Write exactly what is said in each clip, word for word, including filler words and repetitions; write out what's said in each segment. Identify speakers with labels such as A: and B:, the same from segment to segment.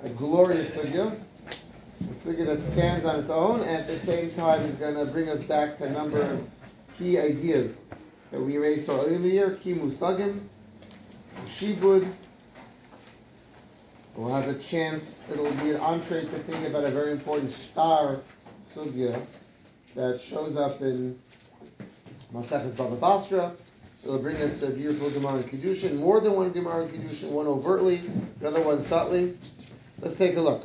A: a glorious sugya, a sugya that stands on its own, and at the same time is going to bring us back to a number of key ideas that we raised earlier, key musagim, shibud. We'll have a chance, it'll be an entree to think about a very important star sugya that shows up in Maseches Bava Basra. It'll bring us to a beautiful Gemara in Kiddushin, more than one Gemara in Kiddushin, one overtly, the other one subtly. Let's take a look.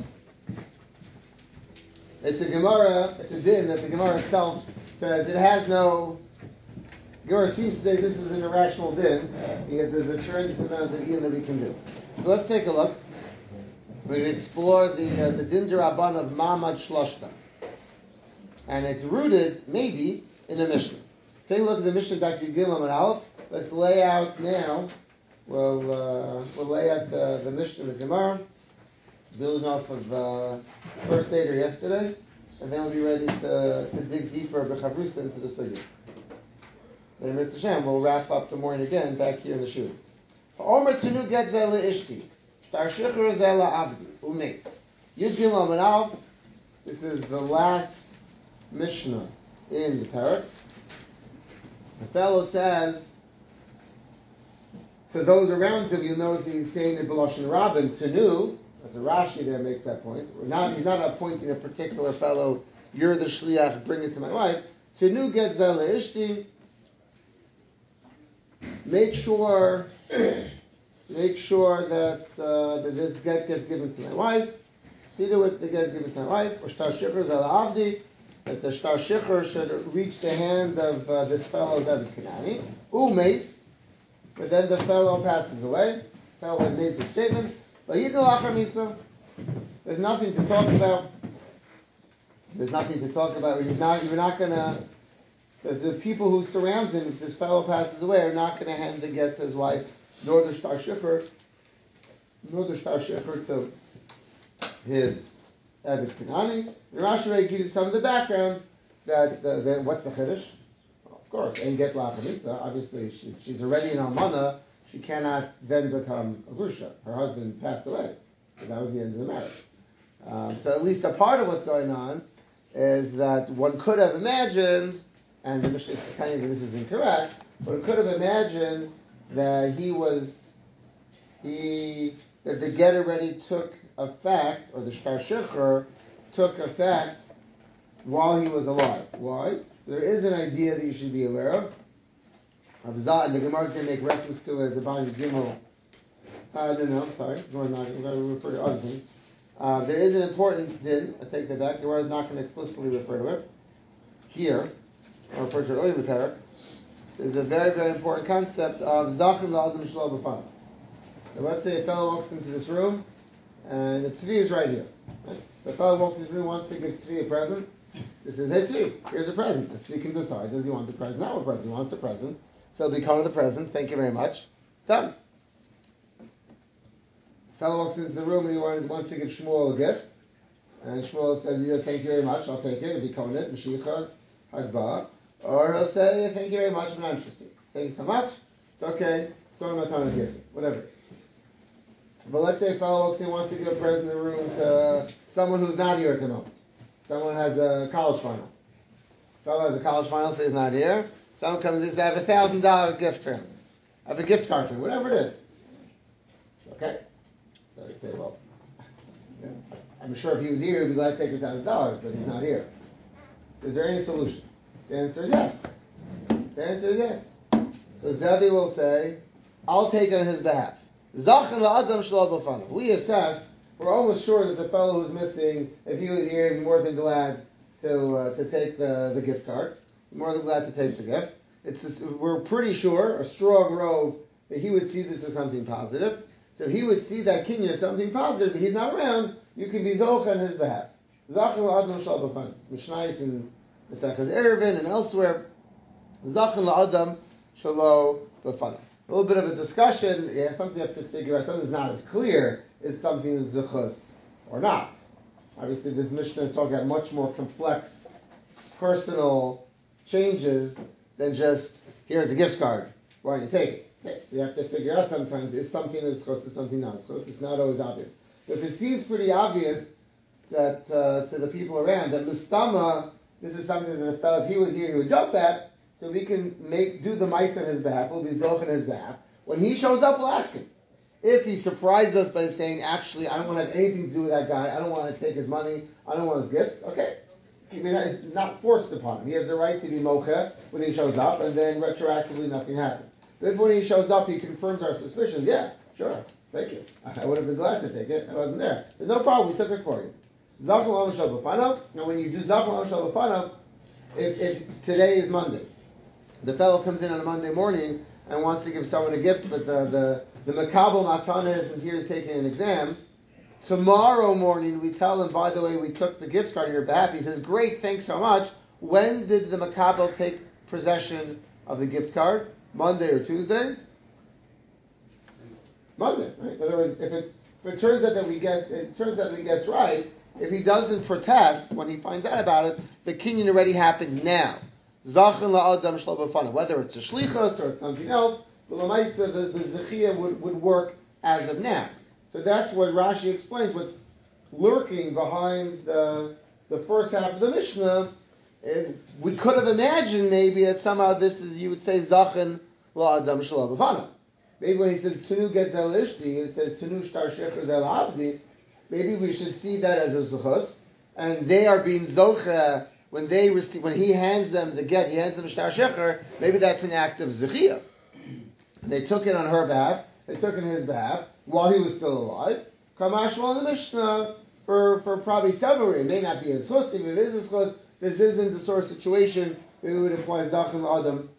A: It's a Gemara, it's a din that the Gemara itself says it has no. Gemara seems to say this is an irrational din, yet there's a tremendous amount of din that we can do. So let's take a look. We're going to explore the uh, the din d'Rabban of Ma'amad Shloshta, and it's rooted maybe in the Mishnah. Take a look at the Mishnah, Doctor Gimel and Aleph. Let's lay out now. We'll uh, we'll lay out the, the Mishnah and the Gemara, building off of uh, first Seder yesterday, and then we'll be ready to, to dig deeper b'chavrusa into the sugya. And Mitzvah Hashem, we'll wrap up the morning again back here in the shul. Omer tenu get zeh le'ishti, shtar shichur zeh la'avdi, u'meis. Yud Gimel and Aleph. This is the last Mishnah in the parak. The fellow says, for those around him, you'll notice he's saying it b'lashon rabin, tenu. As Rashi there makes that point. We're not, he's not appointing a particular fellow, you're the shliach, bring it to my wife. Tenu get zeh le'ishti. Make sure, make sure that, uh, that this get gets given to my wife. See to it, the get given to my wife. Or shtar shichur zeh la'avdi. That the shtar shichur should reach the hands of uh, this fellow David Kanani. U'meis. But then the fellow passes away. The fellow had made the statement. There's nothing to talk about. There's nothing to talk about. You're not, you're not going to, the, the people who surround him, if this fellow passes away, are not going to hand the get to his wife, nor the shtar shichur, nor the shtar shichur to his Eved Kanani. The Rashi gives you some of the background that, uh, that what's the chiddush? Well, of course, and get la'achamisa. Obviously, she, she's already an almana. She cannot then become a grusha. Her husband passed away. So that was the end of the marriage. Um, so at least a part of what's going on is that one could have imagined, and the Mishnah is telling you that this is incorrect, one could have imagined that he was, he, that the get already took effect, or the shtar shichur took effect while he was alive. Why? There is an idea that you should be aware of. And the Gemara is going to make reference to it, the Bani Gimel. Uh, no, no, sorry. We're not going to refer to other things. Uh, there is an important din. I take that back. The Gemara is not going to explicitly refer to it. Here, I refer to it earlier in the parak. There's a very, very important concept of Zachin la'adam shelo b'fanav. So let's say a fellow walks into this room, and the tzvi is right here. Right? So a fellow walks into this room, wants to give tzvi a present. He says, hey tzvi, here's a present. The tzvi can decide, does he want the present? Not a present, he wants the present. So he'll become the present. Thank you very much. Done. The fellow walks into the room and he wants to give Shmuel a gift. And Shmuel says either thank you very much, I'll take it, it'll become it, Mashiach, Hadba. Or he'll say thank you very much, I'm not interested. Thank you so much. It's okay. So I'm not going to give it. Whatever. But let's say a fellow walks in and wants to give a present in the room to someone who's not here at the moment. Someone has a college final. A fellow has a college final, so he's not here. Someone comes and says, I have a thousand dollar gift for him. I have a gift card for him, whatever it is. Okay. So you say, well, yeah, I'm sure if he was here, he'd be glad to take your thousand dollars, but he's not here. Is there any solution? The answer is yes. The answer is yes. So Zevi will say, I'll take it on his behalf. Zachin la'adam shelo b'fanav. We assess, we're almost sure that the fellow who's missing, if he was here, he'd be more than glad to uh, to take the, the gift card. More than glad to take the gift. It's this, we're pretty sure, a strong rove, that he would see this as something positive. So he would see that kinyan as something positive, but he's not around, you can be zoch on his behalf. Zachin la'adam shelo b'fanav. Mishnayos in Maseches Eruvin and elsewhere. Zachin la'adam shelo b'fanav. A little bit of a discussion, yeah, something you have to figure out, something that's not as clear, is something that's zuchus or not. Obviously this Mishnah is talking about much more complex personal changes than just, here's a gift card, why don't you take it? Okay, so you have to figure out sometimes, is something that's supposed to something not supposed to. It's not always obvious. But it seems pretty obvious that uh, to the people around that Mistama, this is something that the fellow, if he was here, he would jump at, so we can make do the mice on his behalf, we'll be zoch on his behalf. When he shows up, we'll ask him. If he surprised us by saying, actually, I don't want to have anything to do with that guy, I don't want to take his money, I don't want his gifts, okay. I mean, it's not forced upon him. He has the right to be mocha when he shows up, and then retroactively nothing happens. If when he shows up, he confirms our suspicions, yeah, sure, thank you. I would have been glad to take it. I wasn't there. There's no problem. We took it for you. Zachal Amashal B'fanav. Now, when you do Zachal Amashal B'fanav, if, if today is Monday, the fellow comes in on a Monday morning and wants to give someone a gift, but the the, the Makabel Matana isn't here, is taking an exam. Tomorrow morning, we tell him, by the way, we took the gift card on your behalf. He says, great, thanks so much. When did the Makabel take possession of the gift card? Monday or Tuesday? Monday, right? In other words, if it, if it turns out that we guess, it turns out that we guess right, if he doesn't protest when he finds out about it, the kinyan already happened now. Zachin la'adam shlo b'fanav. Whether it's a shlichus or it's something else, the lamaisa, the, the zechiyah would, would work as of now. So that's what Rashi explains. What's lurking behind the the first half of the Mishnah is we could have imagined maybe that somehow this is, you would say zachin la'adam shlo b'fanav. Maybe when he says Tunu Getzel Ishti, he says Tunu Shtar Shecher Zel Avdi, maybe we should see that as a zuchus, and they are being zocha when they receive, when he hands them the get, he hands them Shtar Shecher, maybe that's an act of zechiyah. They took it on her behalf, they took it on his behalf, while he was still alive. Kamashma in the Mishnah, for, for probably several reasons. It may not be a zchus, if it is a zchus, this isn't the sort of situation we would apply Zachin Adam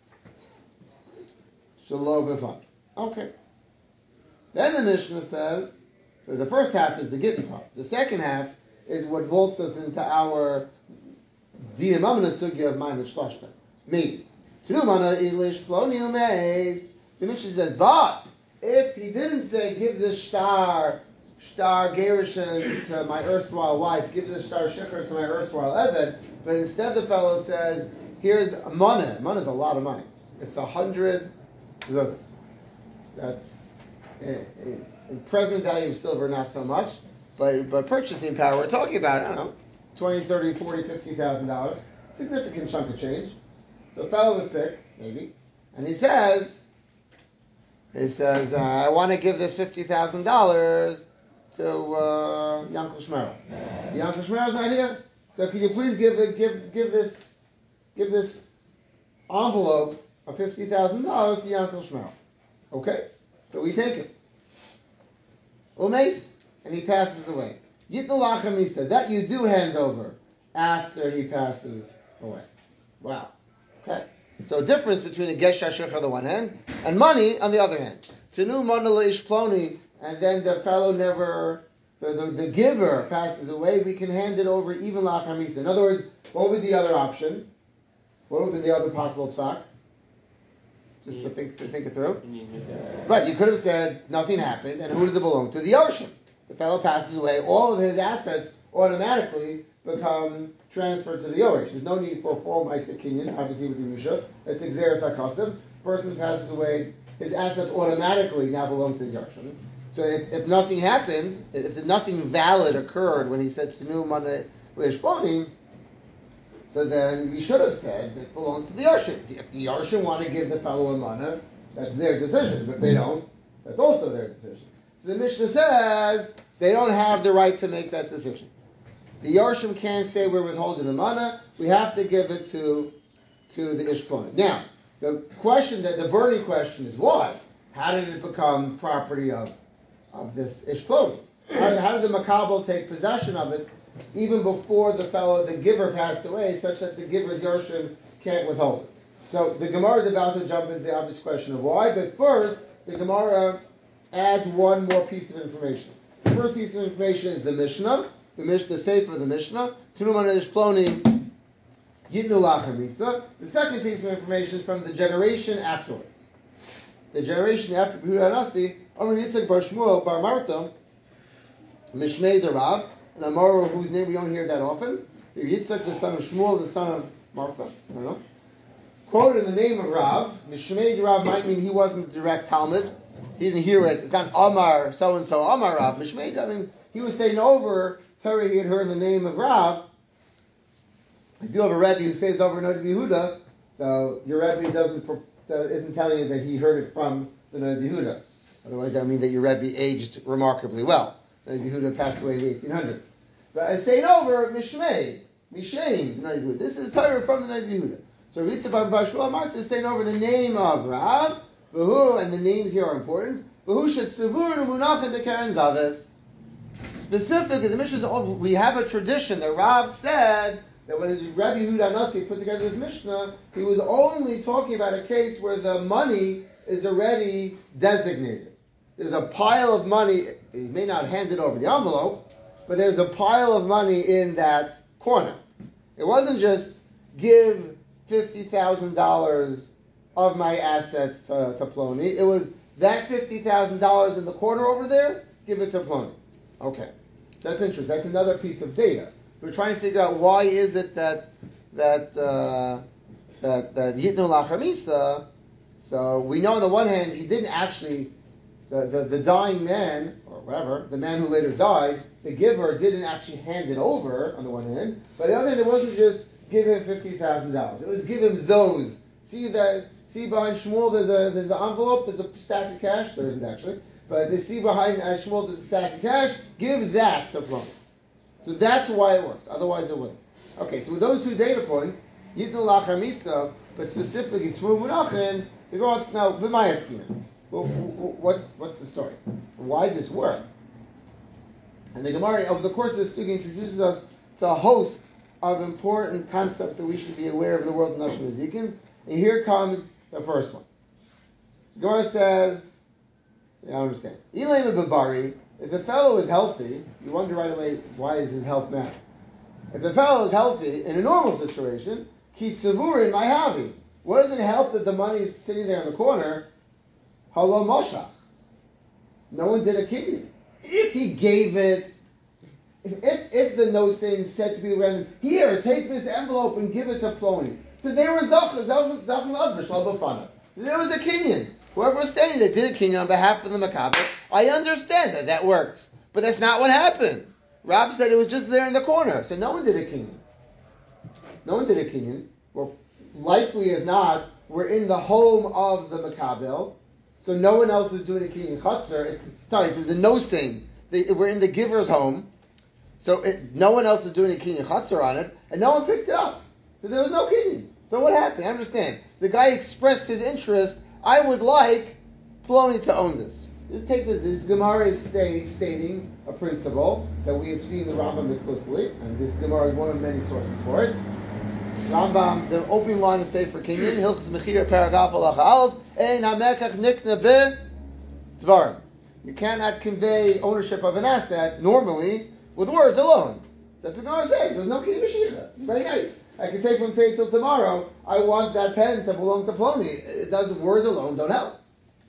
A: Shalom B'fan. Okay. Then the Mishnah says, so the first half is the gittin part. The second half is what vaults us into our Dinamamana Sugya of Maimon Shlashta. Maybe. Tunumana English Ploni Umeis. The Mishnah says, but if he didn't say, give this star, star Gerushin to my erstwhile wife, give this star Shikr to my erstwhile Eved, but instead the fellow says, here's a money. Money is a lot of money. It's a hundred zugas. That's in, in present value of silver, not so much, but but purchasing power, we're talking about, I don't know, twenty, thirty, forty, fifty thousand dollars, significant chunk of change. So a fellow is sick, maybe, and he says, he says, uh, I want to give this fifty thousand dollars to uh, Yankel Shmerel. Yankel Shmerel's not here, so can you please give give give this give this envelope of fifty thousand dollars to Yankel Shmerel? Okay, so we take it. Umeis, and he passes away. Yitnu lachamisa, that you do hand over after he passes away. Wow. Okay. So a difference between a gesh hashich on the one hand and money on the other hand. Tenu manala ish ploni, and then the fellow never, the, the, the giver passes away, we can hand it over even lachamisa. In other words, what would be the other option? What would be the other possible psak? Just to think, to think it through. Right, you could have said nothing happened, and who does it belong to? The ocean. The fellow passes away, all of his assets automatically become transferred to the Yorish. There's no need for a formal Isaac Kinyan, obviously with the Yusha. That's Xeris HaKasim. Person passes away, his assets automatically now belong to the Yorish. So if, if nothing happened, if nothing valid occurred when he said Tenu Mana Lishponim, so then we should have said that it belongs to the Yarshim. If the Yarshim want to give the fellow a mana, that's their decision. But if they don't, that's also their decision. So the Mishnah says they don't have the right to make that decision. The Yarshim can't say we're withholding the mana. We have to give it to to the Ishploni. Now, the question, that the burning question is why? How did it become property of, of this Ishploni? How, how did the Makabel take possession of it even before the fellow, the giver, passed away, such that the giver's Yarshim can't withhold it? So the Gemara is about to jump into the obvious question of why, but first, the Gemara adds one more piece of information. The first piece of information is the Mishnah, the Mishnah, the Sefer of the Mishnah, Tunuman Ish Ploni Yitnu Lachamisa. The second piece of information is from the generation afterwards. The generation after Yehuda Nasi, Amar Yitzchak Bar Shmuel Bar Marta, Mishmei Darav, an Amora whose name we don't hear that often. Yitzchak, the son of Shmuel, the son of Martha. I don't know. Quoted in the name of Rav. Mishmei Rav might mean he wasn't direct Talmud. He didn't hear it. It's not Amar, so-and-so, Amar Rav, Mishmei. I mean, he was saying over Torah he had heard the name of Rav. If you have a Rebbe who says over Noda Yehuda, so your Rebbe doesn't uh, isn't telling you that he heard it from the Noda Yehuda. Otherwise, that would mean that your Rebbe aged remarkably well. Noda Yehuda passed away in the eighteen hundreds. But I say it over Mishmei, Mishain, Noda Yehuda. This is Torah from the Noda Yehuda. So Ritza Bar Bashua Marta is saying over the name of Rav, Vahu, and the names here are important. Vahu Shet Savur Munachin de Karen Zavis. Specifically, the Mishnah, we have a tradition that Rav said that when Rabbi Yehuda Nasi put together this Mishnah, he was only talking about a case where the money is already designated. There's a pile of money, he may not hand it over the envelope, but there's a pile of money in that corner. It wasn't just give fifty thousand dollars of my assets to, to Ploni. It was that fifty thousand dollars in the corner over there, give it to Ploni. Okay. That's interesting. That's another piece of data. We're trying to figure out why is it that that uh, that that Yitnu Lachamisa. So we know on the one hand he didn't actually the, the, the dying man or whatever the man who later died, the giver didn't actually hand it over on the one hand. But on the other hand, it wasn't just give him fifty thousand dollars. It was give him those. See that? See behind Shmuel there's a there's an envelope. There's a stack of cash. There isn't actually. But they see behind uh, Shmuel there's a stack of cash. Give that to Ploni. So that's why it works. Otherwise it wouldn't. Okay, so with those two data points, Yitnu Lachar Misa, but specifically Tzvu Munachin, the Gemara wants to know, B'mayaskina. Well, what's what's the story? Why does this work? And the Gemara, over the course of this sugi, introduces us to a host of important concepts that we should be aware of in the world of Nashim Zikin. And here comes the first one. The Gemara says, I don't understand. Elaim Babari, if the fellow is healthy, you wonder right away, why does his health matter? If the fellow is healthy, in a normal situation, Kitzavurin my hobby. What does it help that the money is sitting there in the corner? Halo Moshach. No one did a kinyan. If he gave it, if, if, if the nosin said to be random, here, take this envelope and give it to Ploni. So they were Zachar, Zachar, Zachar, Zachar, there was a kinyan. Whoever was saying they did a kinyan on behalf of the Makabel, I understand that that works. But that's not what happened. Rav said it was just there in the corner. So no one did a kinyan. No one did a kinyan. Well, likely as not, we're in the home of the Makabel. So no one else is doing a kinyan chutzner. It's sorry, there's a no saying. We're in the giver's home. So it, no one else is doing a kinyan chutzner on it. And no one picked it up. So there was no kinyan. So what happened? I understand. The guy expressed his interest. I would like Ploni to own this. Take this. This Gemara is stay, stating a principle that we have seen the Rambam explicitly, and this Gemara is one of many sources for it. Rambam, the opening line is Sefer Kinyan, Hilchos Mechira Paragaf Alacha Aleph, Ein Hamekach Nikna Be Dvarim. You cannot convey ownership of an asset normally with words alone. That's what the Gemara says. There's no Kinyan Mashiach. It's very nice. I can say from today till tomorrow, I want that pen to belong to Ploni. It does words alone don't help.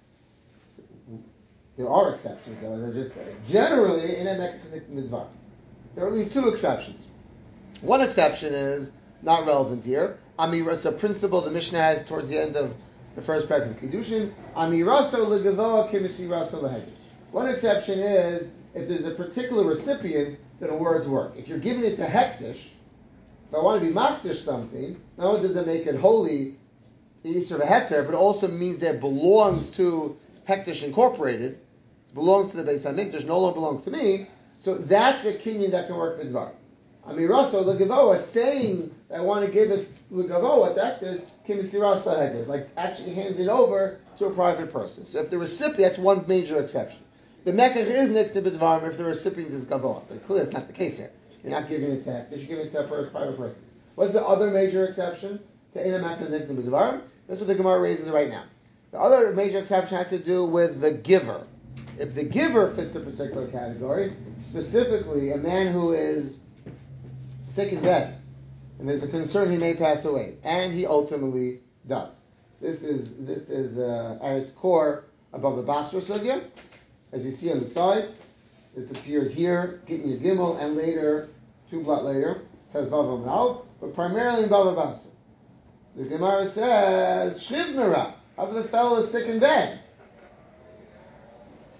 A: There are exceptions, though, as I just said. Generally, in a mekach mitzvah, there are at least two exceptions. One exception is not relevant here. Amira, it's a principle the Mishnah has towards the end of the first paragraph of Kiddushin. Amiraso legavoa kimisiraso lehegish. One exception is if there's a particular recipient, then the words work. If you're giving it to hektish, if I want to be makdish something, not only does it make it holy, the sort of a heter, but it also means that it belongs to Hektish Incorporated, belongs to the Beis HaMikdash, no longer belongs to me. So that's a kinyan that can work with Dvar. Amiraso legavoa, saying that I want to give it legavoa, that is kimisirasa hektish, like actually hand it over to a private person. So if the recipient, that's one major exception. The mekach is nikta b'dvarim if the recipient is gavoa, but clearly it's not the case here. You're not giving it to hektish, you're giving it to a first private person. What's the other major exception to ina mekach nikta b'dvarim? That's what the Gemara raises right now. The other major exception has to do with the giver. If the giver fits a particular category, specifically a man who is sick in bed, and there's a concern he may pass away, and he ultimately does. This is this is uh, at its core above the Basra Sugya, as you see on the side. This appears here, Gittin Gimel, and later, two blot later, Tezvav Amal, but primarily in Bava Basra. The Gemara says, Shliv Mera, how the fellow is sick in bed?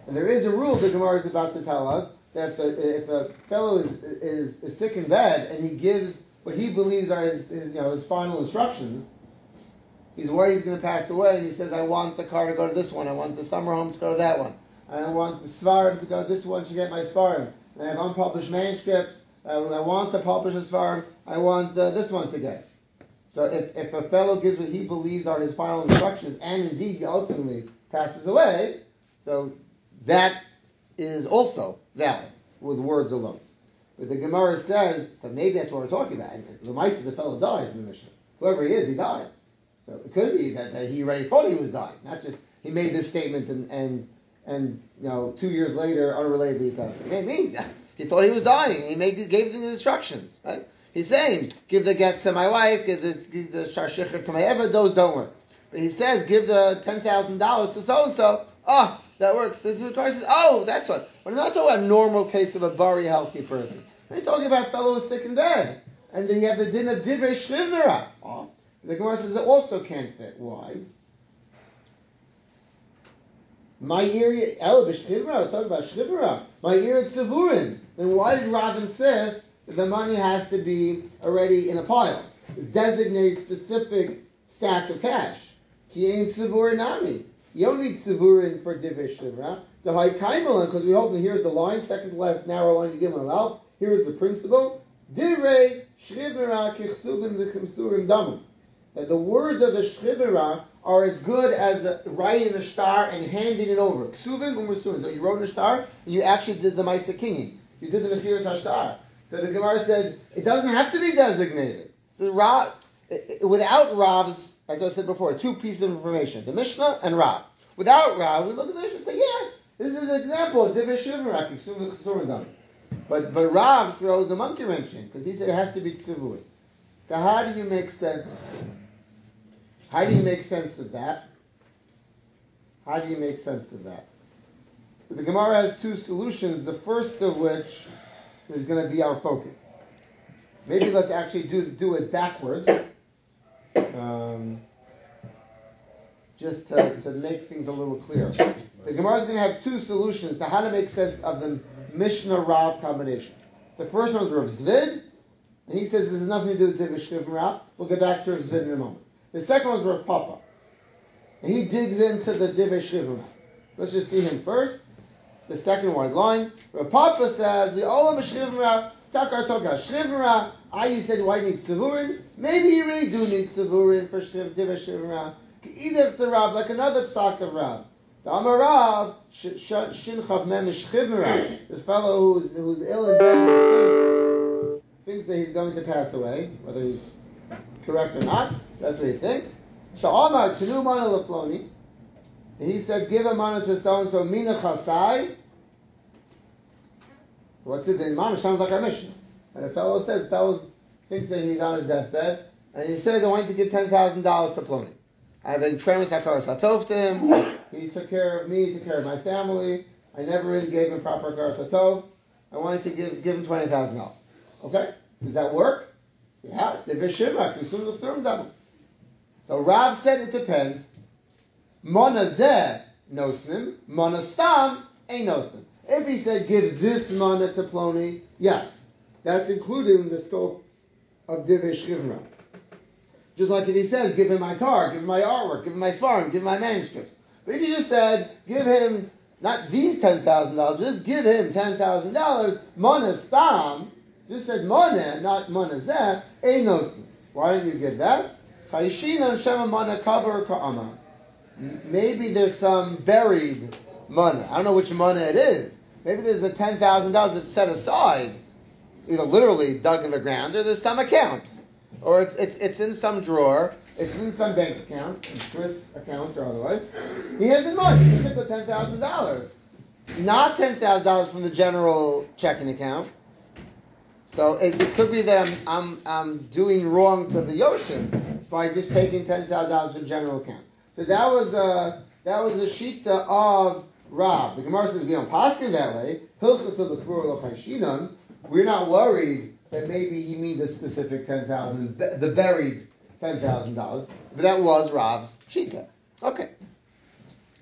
A: And there is a rule the Gemara is about to tell us that if, the, if a fellow is, is, is sick in bed and he gives what he believes are his, his, you know, his final instructions, he's worried he's going to pass away, and he says, I want the car to go to this one, I want the summer home to go to that one, I want the Svarim to go to this one to get my Svarim, and I have unpublished manuscripts, I, I want to publish a Svarim, I want uh, this one to get. So if, if a fellow gives what he believes are his final instructions, and indeed he ultimately passes away, so that is also valid with words alone. But the Gemara says, so maybe that's what we're talking about. The mice of the fellow died in the Mishnah. Whoever he is, he died. So it could be that, that he already thought he was dying, not just he made this statement and and, and you know two years later, unrelatedly, he passed away. It means he thought he was dying. He made gave the instructions, right? He's saying, give the get to my wife, give the, give the shar shechar to my Eved, those don't work. But he says, give the ten thousand dollars to so-and-so, oh, that works. The Gemara says, oh, that's what. We're not talking about a normal case of a very healthy person. We're talking about a fellow who's sick in bed. And then you have the din of divrei shlivnera. Oh, the Gemara says it also can't fit. Why? My area, El b'shlivnera, we're talking about shlivnera. My ear at Savurin. Then why did Rav insist the money has to be already in a pile? It's designated specific stack of cash. Ki ain't tzivur nami. You don't need tzivurin for divrei shivra. The high kaimalan, because we hope, and here's the line, second to last narrow line you give on out. Here is the principle. Divrei shivra kichsuvim v'chimsurim damim. That the words of a shivra are as good as the, writing a star and handing it over. Ksuvim u'mersurim. So you wrote in a star, and you actually did the Maisa Kinging. You did the Mesiras HaShtar. So the Gemara says, it doesn't have to be designated. So Rav, without Rav's, as I said before, two pieces of information, the Mishnah and Rav. Without Rav, we look at the Mishnah and say, yeah, this is an example of Divrei Shivra. But but Rav throws a monkey wrench in, because he said it has to be tzivui. So how do you make sense? How do you make sense of that? How do you make sense of that? The Gemara has two solutions, the first of which is going to be our focus. Maybe let's actually do, do it backwards. Um, just to, to make things a little clearer. The Gemara is going to have two solutions to how to make sense of the Mishnah-Rav combination. The first one is Rav Zvid, and he says this has nothing to do with Divrei Shivra and Rav. We'll get back to Rav Zvid in a moment. The second one is Rav Papa, and he digs into the Divrei Shivra and Rav. Let's just see him first. The second wide line. Rav Papa says, the Olam Shivra and Rav, Takar Toka Shivra and Rav. I, you said, why need Tzivurin? Maybe you really do need Tzivurin for Divrei Shivra and Rav. Either the Rav, like another psak of Rav. The Amar Rav, Shin Chav Mem Shchiv Rav. This fellow who's who's ill in bed and thinks thinks that he's going to pass away, whether he's correct or not. That's what he thinks. Sha'amar Tenu Mana Lefloni. He said, give a mana to so and so Mina Chasai. What's it in Mama? Sounds like our mission. And the fellow says, fellow thinks that he's on his deathbed, and he says, I want you to give ten thousand dollars to Ploni. I've been Tremis HaKaras HaTov to him. He took care of me, he took care of my family. I never really gave him proper Karas HaTov. I wanted to give give him twenty thousand dollars. Okay? Does that work? Yeah. So Rav said it depends. Mona zeh nosnim, mona stam ain't nosnim. If he said give this mana to Ploni, yes. That's included in the scope of Divrei Shivra. Just like if he says, give him my car, give him my artwork, give him my svarim, give him my manuscripts. But if he just said, give him, not these ten thousand dollars, just give him ten thousand dollars, Mona Stam, just said Mona, not Mona Zeh, ain't nosnim. Why don't you give that? Chayishinan Shema Mona Kavar Ka'ama. Maybe there's some buried Mona. I don't know which Mona it is. Maybe there's a ten thousand dollars that's set aside, either literally dug in the ground, or there's some account. Or it's it's it's in some drawer, it's in some bank account, Swiss account or otherwise. He has his money. He took the ten thousand dollars, not ten thousand dollars from the general checking account. So it, it could be that I'm I'm I'm doing wrong to the Yoshin by just taking ten thousand dollars from the general account. So that was a that was a shita of Rav. The Gemara says we don't paskin that way. Hilchas of the Kfur L'Chayshinan. We're not worried that maybe he means a specific ten thousand, the buried ten thousand dollars, but that was Rav's shita. Okay.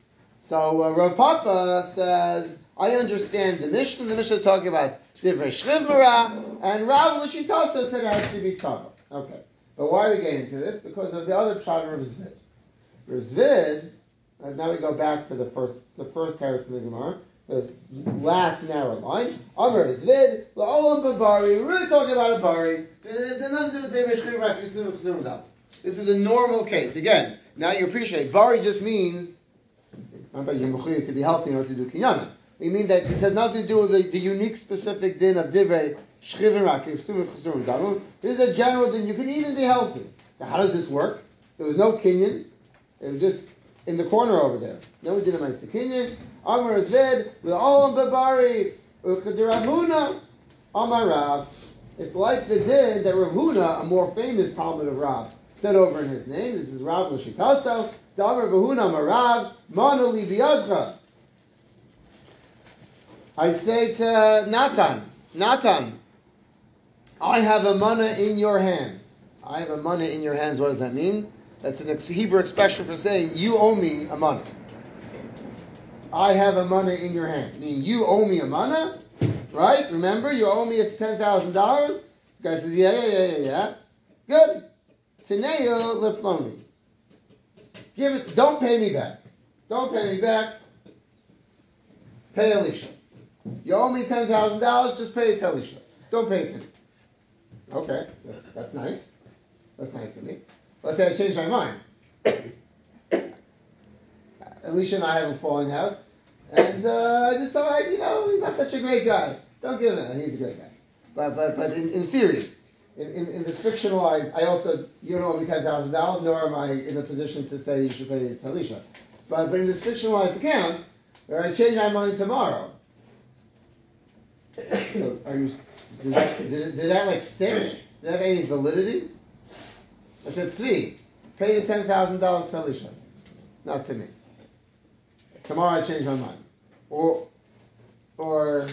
A: So uh, Rav Papa says, I understand the Mishnah. The Mishnah is talking about Divrei Shrivmara, and Rav L'Shitasa said it has to be Tzava. Okay. But why are we getting into this? Because of the other Pshat of Rav Zvid. Rav Zvid, uh, now we go back to the first the first teretz in the Gemara, the last narrow line. Amar Rav Zvid, La'olam Babari, we're really talking about a Bari. It's nothing to do with Divrei Shrivmara, Kisum Kisum Dam. This is a normal case. Again, now you appreciate, Bari just means, not that you're mechuyev to be healthy in order to do kinyanim. We mean that it has nothing to do with the, the unique specific din of divrei shchivim rakif sumim chasurim damun. This is a general din. You can even be healthy. So how does this work? There was no kinyan. It was just in the corner over there. No one did a ma'aseh kinyan. Amar Zved l'olam babari uchadirabuna Amar Rav. It's like the din that Rav Huna, a more famous Talmud of Rav, said over in his name. This is Rav L'Shikaso. Damar Bahuna Marav Mana Li Biyadcha. I say to Natan, Natan, I have a mana in your hands. I have a mana in your hands. What does that mean? That's an Hebrew expression for saying you owe me a mana. I have a mana in your hand. Meaning you owe me a mana, right? Remember, you owe me ten thousand dollars. The guy says, yeah, yeah, yeah, yeah, yeah. Good. Tineo lefloni. Give it. Don't pay me back. Don't pay me back. Pay Elisha. You owe me ten thousand dollars. Just pay it to Elisha. Don't pay it to me. Okay, that's, that's nice. That's nice of me. Let's say I change my mind. Elisha and I have a falling out, and uh, I decide, you know, he's not such a great guy. Don't give him. He's a great guy. But but but in, in theory. In, in, in this fictionalized, I also, you don't owe me ten thousand dollars, nor am I in a position to say you should pay it to Elisha. But, but in this fictionalized account, where I change my mind tomorrow, so are you, did that, did, it, did that like stick? Did that have any validity? I said, Tzvi, pay the ten thousand dollars to Elisha, not to me. Tomorrow I change my mind. Or, or,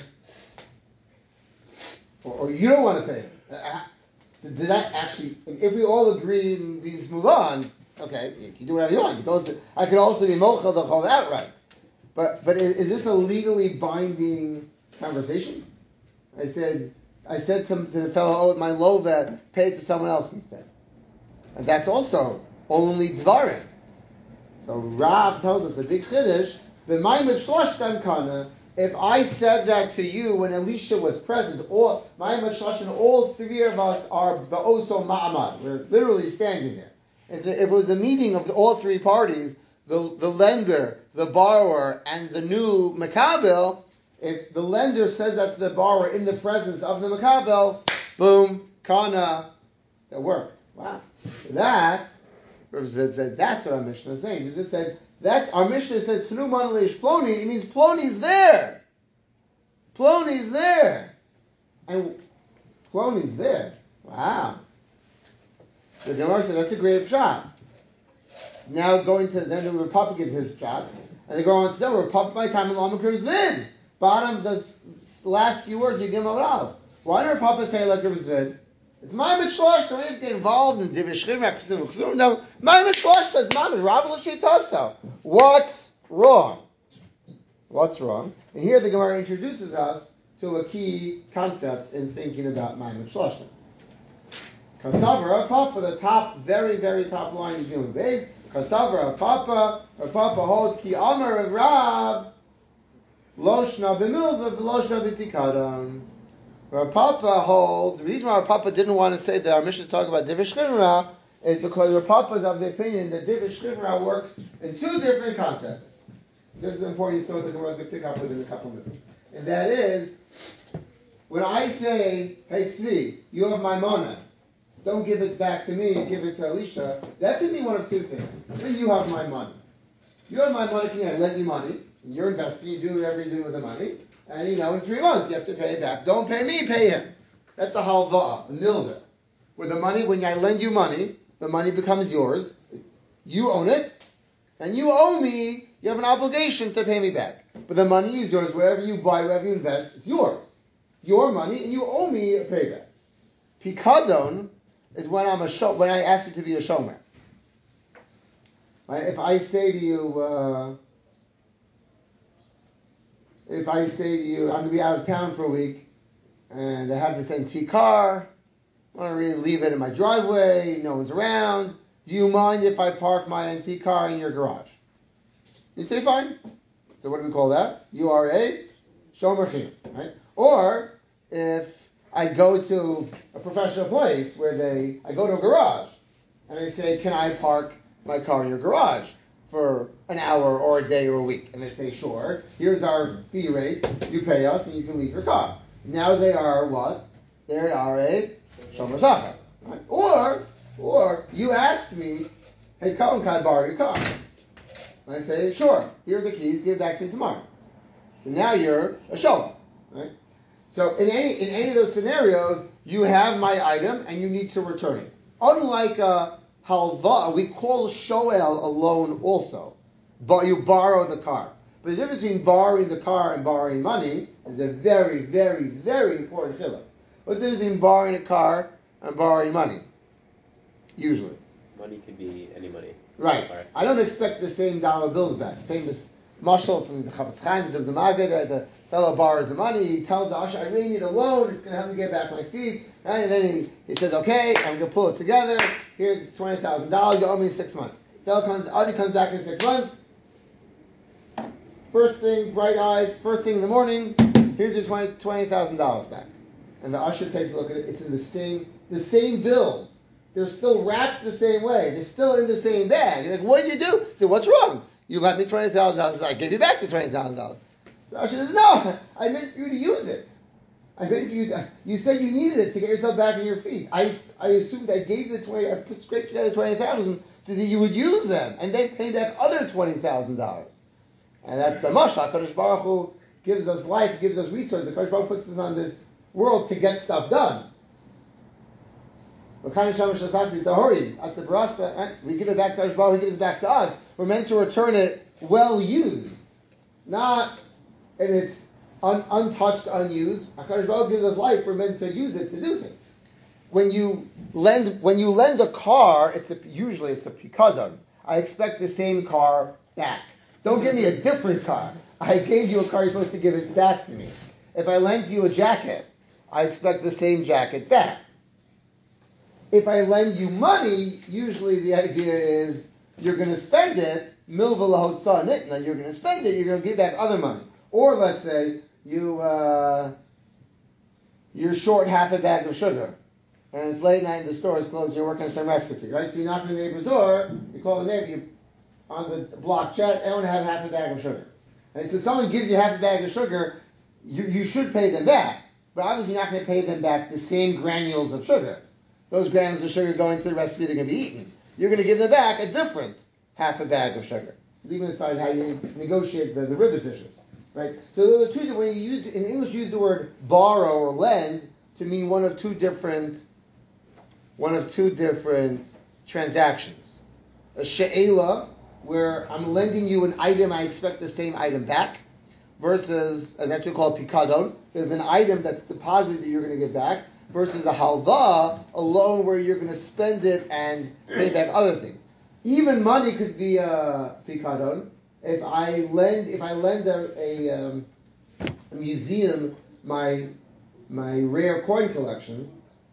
A: or, or you don't want to pay it. Uh, Did that actually, if we all agree and we just move on, okay, you can do whatever you want. Because I could also be mochel the chol outright. But but is, is this a legally binding conversation? I said I said to, to the fellow, oh, my lova, pay it to someone else instead. And that's also only dvarim. So Rav tells us a big chiddush, v'mayim shloshtan kana. If I said that to you when Elisha was present, all my and all three of us are ba'oso ma'amad. We're literally standing there. If it was a meeting of all three parties, the, the lender, the borrower, and the new makabel, if the lender says that to the borrower in the presence of the makabel, boom, kana, that worked. Wow. That, Rav Zvid said, that's what our Mishnah is saying. Rav Zvid said, that our Mishnah said Tnu Manalish Ploni, it means Ploni's there. Ploni's there. And Ploni's there. Wow. The Gemara said that's a great shot. Now going to then the Republic gives his shot. And they go on to tell Republic by time Lama Zvid. Bottom the last few words you give him out. Why did Republic say like Zvid? It's my mitshlosh. Don't even get involved in divishchim. No, my mitshlosh. It's my Rav L'Shitasa. What's wrong? What's wrong? And here the Gemara introduces us to a key concept in thinking about my mitshlosh. Kasavra Papa, the top, very very top line is human base. Kasavra Papa, or Papa holds ki Amar of Rav Loshna b'milva v'loshna b'pikadon. Rav Papa holds, the reason why Rav Papa didn't want to say that our Mishnah talk about Divrei Shchivra is because Rav Papa is of the opinion that Divrei Shchivra works in two different contexts. This is important, so the Gemara is going to pick up within a couple of minutes. And that is, when I say, hey Tzvi, you have my mana, don't give it back to me, give it to Elisha, that can mean one of two things. When you have my money. You have my money, can I lend you money? You're investing, you do whatever you do with the money. And you know, in three months you have to pay it back. Don't pay me, pay him. That's a halva, a milva. Where the money, when I lend you money, the money becomes yours. You own it. And you owe me, you have an obligation to pay me back. But the money is yours. Wherever you buy, wherever you invest, it's yours. Your money, and you owe me a payback. Pikadon is when I'm a show, when I ask you to be a showman. Right? If I say to you, uh, if I say to you, I'm going to be out of town for a week, and I have this antique car, I want to really leave it in my driveway, no one's around, do you mind if I park my antique car in your garage? You say fine. So what do we call that? You are a shomer chinam, right? Or if I go to a professional place where they, I go to a garage, and they say, can I park my car in your garage for an hour or a day or a week? And they say, sure, here's our fee rate, you pay us and you can leave your car. Now they are what? They are a shomer zacha. Right? Or, or you asked me, hey, Colin, can I borrow your car? And I say, sure, here are the keys, give it back to me tomorrow. So now you're a shomer, right? So in any in any of those scenarios, you have my item and you need to return it. Unlike a halva, we call shoel a loan also, but you borrow the car. But the difference between borrowing the car and borrowing money is a very, very, very important chiluk. What's the difference between borrowing a car and borrowing money? Usually.
B: Money could be any money.
A: Right. I don't expect the same dollar bills back. Famous mashal from the Chafetz Chaim, the Maggid, right? The fellow borrows the money. He tells the usher, I really need a loan. It's going to help me get back my feet. Right? And then he, he says, okay, I'm going to pull it together. Here's twenty thousand dollars. You owe me six months. Fellow comes, Audi comes back in six months. First thing, bright-eyed, first thing in the morning, here's your twenty thousand dollars back. And the usher takes a look at it. It's in the same, the same bills. They're still wrapped the same way. They're still in the same bag. He's like, what did you do? He said, what's wrong? You lent me twenty thousand dollars. I gave you back the twenty thousand dollars. The usher says, no, I meant for you to use it. I meant for you to, you said you needed it to get yourself back on your feet. I, I assumed I gave you the twenty, I scraped together twenty thousand dollars so that you would use them and then pay back other twenty thousand dollars. And that's the mashal. HaKadosh Baruch Hu gives us life, gives us resources. The HaKadosh Baruch Hu puts us on this world to get stuff done. We give it back to HaKadosh Baruch Hu, He gives it back to us. We're meant to return it well used, not in its un- untouched, unused. HaKadosh Baruch Hu gives us life. We're meant to use it to do things. When you lend, when you lend a car, it's a, usually it's a pikadon. I expect the same car back. Don't give me a different car. I gave you a car, you're supposed to give it back to me. If I lend you a jacket, I expect the same jacket back. If I lend you money, usually the idea is you're going to spend it, milva lahotza nitna, you're going to spend it, you're going to give back other money. Or let's say you, uh, you're short half a bag of sugar, and it's late night and the store is closed and you're working on some recipe, right? So you knock on the neighbor's door, you call the neighbor, you on the block chat, I want to have half a bag of sugar. And so someone gives you half a bag of sugar, you, you should pay them back. But obviously you're not going to pay them back the same granules of sugar. Those granules of sugar go into the recipe, they're going to be eaten. You're going to give them back a different half a bag of sugar. Leaving aside how you negotiate the, the ribbis issues. Right? So the two, when you use, in English you use the word borrow or lend to mean one of two different one of two different transactions. A she'ela, where I'm lending you an item, I expect the same item back, versus, and that's what we call pikadon, there's an item that's deposited that you're going to give back, versus a halva, a loan where you're going to spend it and pay back other things. Even money could be a pikadon. If I lend, if I lend a, a, um, a museum my my rare coin collection,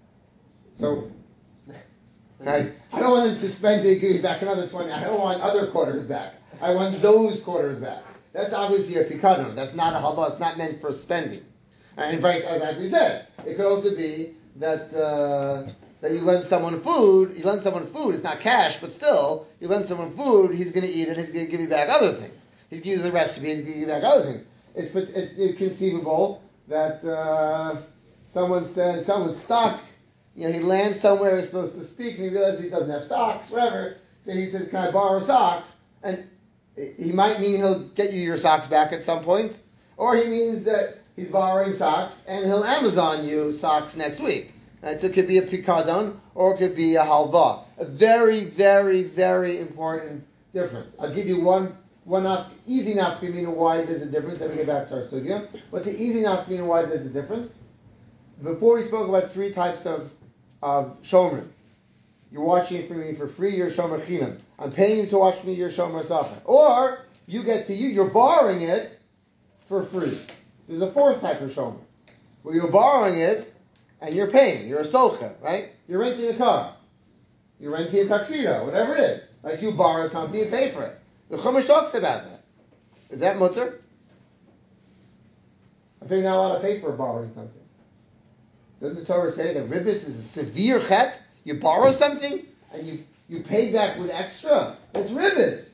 A: so I, I don't want them to spend it, give me back another twenty. I don't want other quarters back. I want those quarters back. That's obviously a pikadon. That's not a halva. It's not meant for spending. And in fact, like we said, it could also be that uh, that you lend someone food. You lend someone food. It's not cash, but still, you lend someone food. He's going to eat it. He's going to give you back other things. He's going to give you the recipe. He's going to give you back other things. It's, it's, it's conceivable that uh, someone says someone's stuck. You know, he lands somewhere he's supposed to speak, and he realizes he doesn't have socks, whatever. So he says, "Can I borrow socks?" And he might mean he'll get you your socks back at some point, or he means that he's borrowing socks and he'll Amazon you socks next week. Right? So it could be a pikadon or it could be a halva. A very, very, very important difference. I'll give you one, one up, easy enough to mean why there's a difference. Then we get back to our sugya. What's the easy enough to mean why there's a difference? Before we spoke about three types of of shomer. You're watching it for me for free. You're shomer chinam. I'm paying you to watch me. You're shomer sacha. Or you get to you. You're borrowing it for free. There's a fourth type of shomer, where you're borrowing it and you're paying. You're a socher, right? You're renting a car. You're renting a tuxedo, whatever it is. Like you borrow something, you pay for it. The Chumash talks about that. Is that mutter? I think you're not allowed to pay for borrowing something. Doesn't the Torah say that ribis is a severe chet? You borrow something and you, you pay back with extra? It's ribis.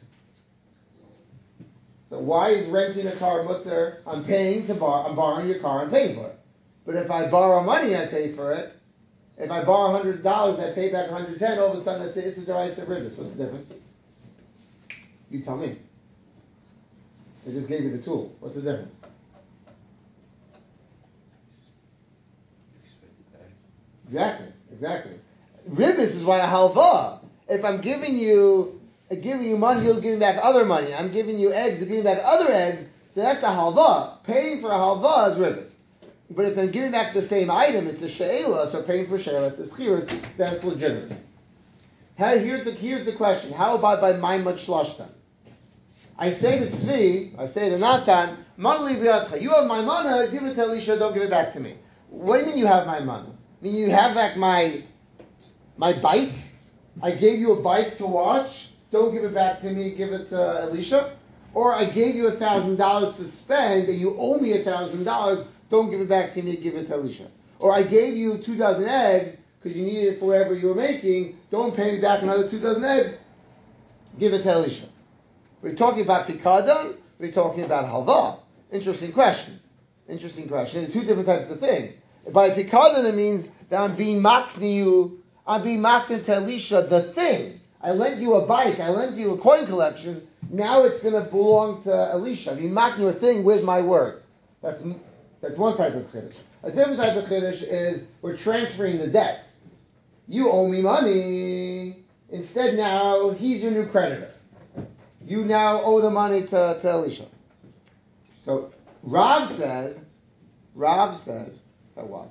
A: So why is renting a car mutter? I'm paying to borrow, I'm borrowing your car, I'm paying for it. But if I borrow money, I pay for it. If I borrow one hundred dollars, I pay back one hundred ten dollars, all of a sudden that's the Issa D'Oraisa ribis. What's the difference? You tell me. I just gave you the tool. What's the difference? Exactly, exactly. Ribis is why a halva. If I'm giving you, giving you money, you'll give me back other money. I'm giving you eggs, you're giving back other eggs. So that's a halva. Paying for a halva is ribis. But if I'm giving back the same item, it's a she'ela. So paying for she'ela, it's a schiras. That's legitimate. How, here's the here's the question: how about by maimad shlashtan? I say to Tzvi, I say to Natan, Manali b'yadcha. You have my mana, give it to Elisha, don't give it back to me. What do you mean you have my mana? I mean you have back my my bike? I gave you a bike to watch, don't give it back to me, give it to Elisha? Or I gave you a thousand dollars to spend and you owe me a thousand dollars, don't give it back to me, give it to Elisha. Or I gave you two dozen eggs because you needed it for whatever you were making, don't pay me back another two dozen eggs, give it to Elisha. We're talking about pikadon, we're talking about halva. Interesting question. Interesting question. There are two different types of things. By pikadon it means that I'm being makni you, I'm being makni to Elisha, the thing. I lent you a bike, I lent you a coin collection, now it's going to belong to Elisha. I'm being makni you a thing with my words. That's that's one type of chiddush. A different type of chiddush is we're transferring the debt. You owe me money, instead now he's your new creditor. You now owe the money to, to Elisha. So Rav said, Rav said that what?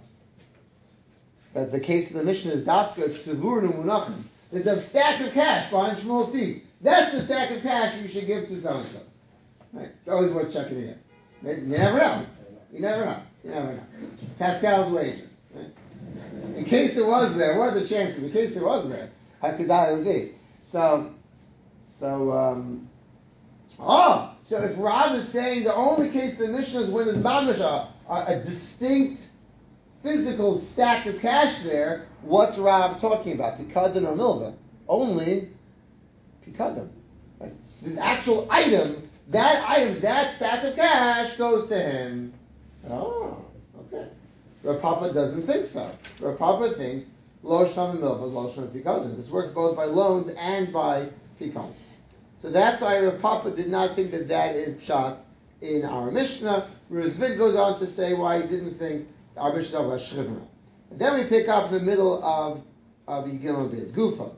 A: That the case of the Mishnah is dafka tzivur numunachim. There's a stack of cash behind Shmuel's seat. That's the stack of cash you should give to so and so. Right? It's always worth checking again. You never know. You never know. You never know. Pascal's wager. Right? In case it was there, what are the chances? In case it was there, how could that would be? So. So, um, oh, so if Rav is saying the only case the Mishnah is when there's mamash, a, a distinct physical stack of cash there, what's Rav talking about? Pikadon or milva? Only Pikadon. Right? This actual item, that item, that stack of cash goes to him. Oh, okay. Rav Papa doesn't think so. Rav Papa thinks Lo Shana milva, Lo Shana Pikadon. This works both by loans and by Pikadon. So that's why Rav Papa did not think that that is pshat in our Mishnah. Rizvid goes on to say why he didn't think our Mishnah was Shrivna. And then we pick up in the middle of of Yigim Biz. Gufa.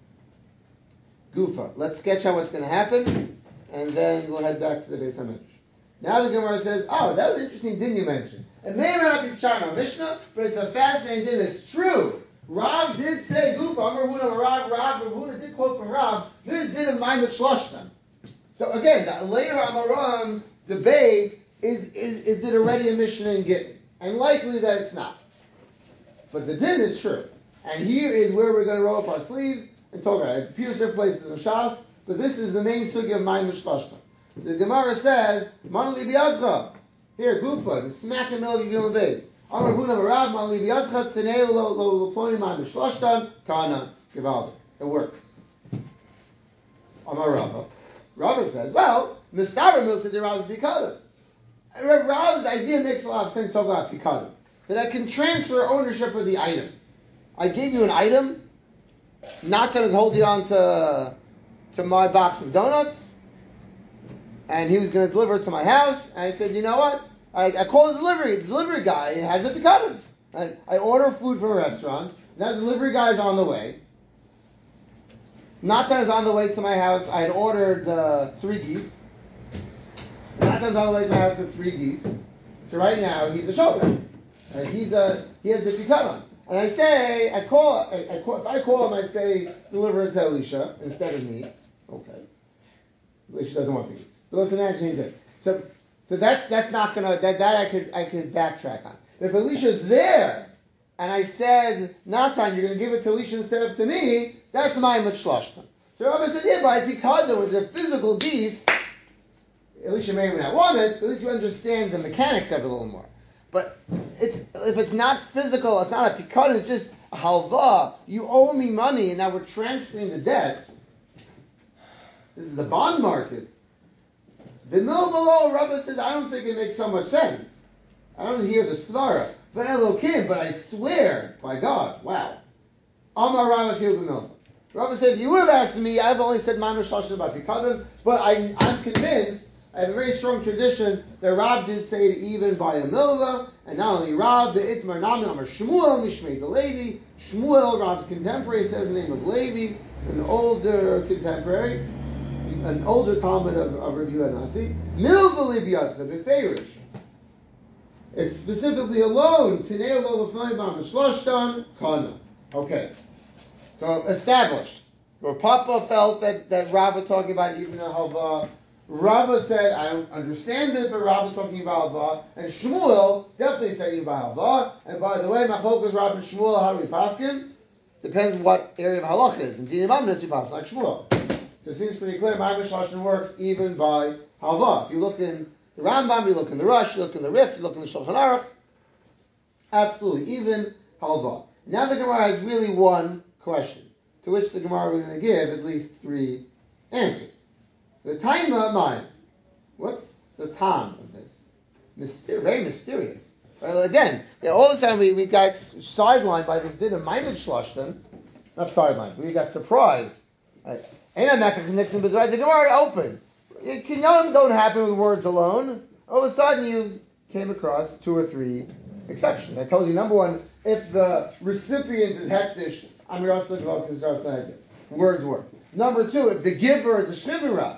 A: Gufa. Let's sketch out what's going to happen, and then we'll head back to the Beis HaMedrash. Now the Gemara says, oh, that was interesting, didn't you mention? It may or may not be pshat in our Mishnah, but it's a fascinating thing. It's true. Rav did say Gufa, Amar Huna, Rav, Rav, Rav Huna did quote from Rav, this did a Maimed Shloshtan. So again, the later Amaram debate is, is is it already a Mishnah in Gittin? And likely that it's not. But the din is true. And here is where we're going to roll up our sleeves and talk about it. It appears different places in Shas, but this is the main sugi of Maimed Shloshtan. The Gemara says, Manali biyadcha. Here, Gufa, the smack in the middle of Yigim Beis. Amar Huna Rav Manli biyadcha Tenei lo lo ploni Maimed Shloshtan Kana Givaldi. It works. Amar Rava. Rava says, well, Mistaber Mil said Rav Pikadon. Rav's idea makes a lot of sense to talk about Pikadon. That I can transfer ownership of the item. I gave you an item, Natan is holding on to, to my box of donuts, and he was going to deliver it to my house, and I said, you know what? I, I call the delivery. The delivery guy has a Pikadon. I, I order food from a restaurant, now the delivery guy is on the way. Natan is on the way to my house. I had ordered uh, three geese. Natan's on the way to my house with three geese. So right now he's a showman. Uh, he's a he has a pikadon. And I say, I call, I, I call, if I call him, I say, deliver it to Elisha instead of me. Okay. Elisha doesn't want the geese. But let's imagine he did. So So that's that's not gonna that, that I could I could backtrack on. If Elisha's there and I said, Natan, you're gonna give it to Elisha instead of to me, that's my Shloshtan. So Rabbi said, yeah, by Pikado with a physical beast, Elisha may or may not want it, but at least you understand the mechanics of it a little more. But it's if it's not physical, it's not a Pikado, it's just a halva. You owe me money and now we're transferring the debt. This is the bond market. The mill below, Rabbi says, I don't think it makes so much sense. I don't hear the svara. Ve'elokim, but I swear by God, wow. Amar Rabbi Shil b'milva. Rabbi said, if you would have asked me, I've only said Ma'amer Shloshim about Pikadim, but I, I'm convinced, I have a very strong tradition that Rab did say it even by a milva, and not only Rab, the Itmar Nami, Amar Shmuel, Mishmei the Levi. Shmuel, Rab's contemporary, says the name of Levi, an older contemporary, an older Talmud of, of Rabbi Yohanasi. Milva Libyat, the Beferish. It's specifically alone. Tinei lo lefnei b'am shloshtan kana. Okay, so established. Where Papa felt that that Rav was talking about even the halva. Rava said, I don't understand it, but Rav was talking about halva. And Shmuel definitely said about halva. And by the way, Machlokes Rav and Shmuel, how do we paskin? Depends what area of halach it is. In Dinim Amnes we pass like Shmuel. So it seems pretty clear. Ma'amer Shloshim works even by halva. If you look in the Rambam, you look in the Rush, you look in the Rif, you look in the Shulchan Aruch. Absolutely, even halva. Now the Gemara has really one question, to which the Gemara was going to give at least three answers. The Taima Maya. What's the time of this? Myster- very mysterious. Well, again, you know, all of a sudden we, we got sidelined by this din of Maimon Shloshtan. Not sidelined, we got surprised. Right? The Gemara opened. Kinyanim don't happen with words alone. All of a sudden you came across two or three exceptions. I told you, number one, if the recipient is hektish, Amir Asla Gavak Kizar Snahid. Words work. Number two, if the giver is a shivara,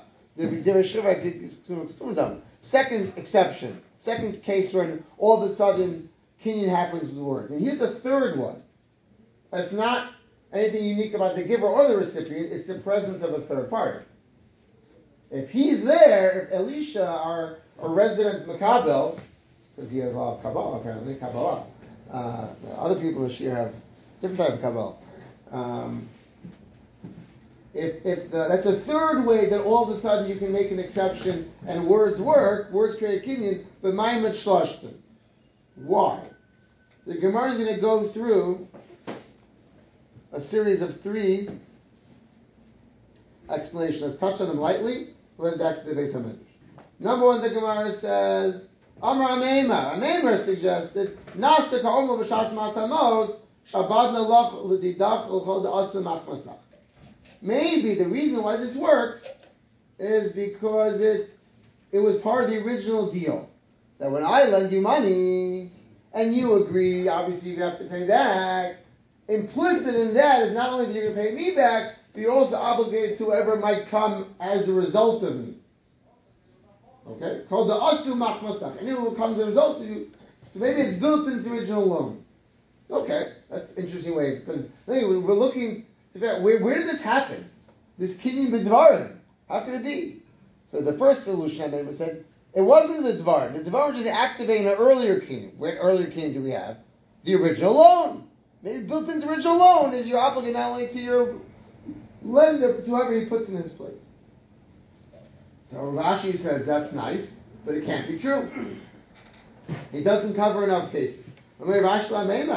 A: second exception, second case when all of a sudden kinyan happens with words. And here's a third one. That's not anything unique about the giver or the recipient, it's the presence of a third party. If he's there, if Elisha are a resident Makabel, because he has a lot of Kabbalah apparently, Kabbalah. Uh, other people this year have different type of Kabbalah. Um, if if the, that's a third way that all of a sudden you can make an exception and words work, words create kinyan, but Ma'amer Shloshtan. Why? The Gemara is going to go through a series of three explanations. Let's touch on them lightly. We'll head back to the Beis HaMedrash. Number one, the Gemara says, Amar Ameimar. Ameimar suggested, Nasta ka'omo b'shas matamos, shabadna lach l'didach l'chol da'asu machmasach. Maybe the reason why this works is because it it was part of the original deal. That when I lend you money, and you agree, obviously you have to pay back, implicit in that is not only that you're going to pay me back, but you're also obligated to whoever might come as a result of me. Okay? Called the asu machmasach. Anyone who comes as a result of you, so maybe it's built into the original loan. Okay, that's an interesting way, because anyway, we're looking to figure out where, where did this happen? This kinyan b'dvarim. How could it be? So the first solution I made was said, it wasn't the dvarim. The dvarim was just activating an earlier kinyan. What earlier kinyan do we have? The original loan. Maybe built into the original loan is you're obligated not only to your lender, but to whoever he puts in his place. So Rashi says that's nice, but it can't be true. He doesn't cover enough cases. Let's